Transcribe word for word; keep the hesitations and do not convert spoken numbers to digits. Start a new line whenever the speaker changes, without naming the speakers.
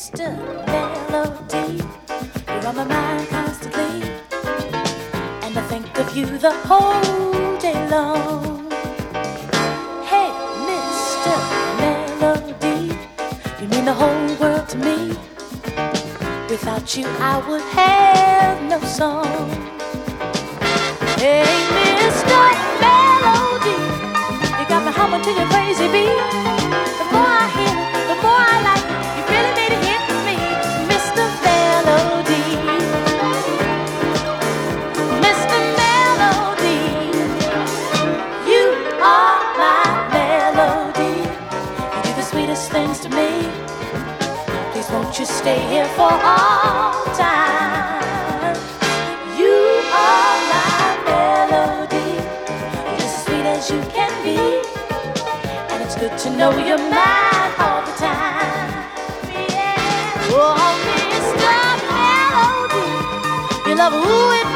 Mister Melody, you're on my mind constantly, and I think of you the whole day long. Hey, Mister Melody, you mean the whole world to me. Without you, I would have no song. Hey, Mister Melody, you got me humming to your crazy beat. The more I hear it, the more I like it. You really made a hit with me, Mister Melody. Mister Melody, you are my melody. You do the sweetest things to me. Please won't you stay here for all time? You are my melody. You're as sweet as you can be, and it's good to know you're mine all the time. Yeah. Oh, Mister Melody, you love who it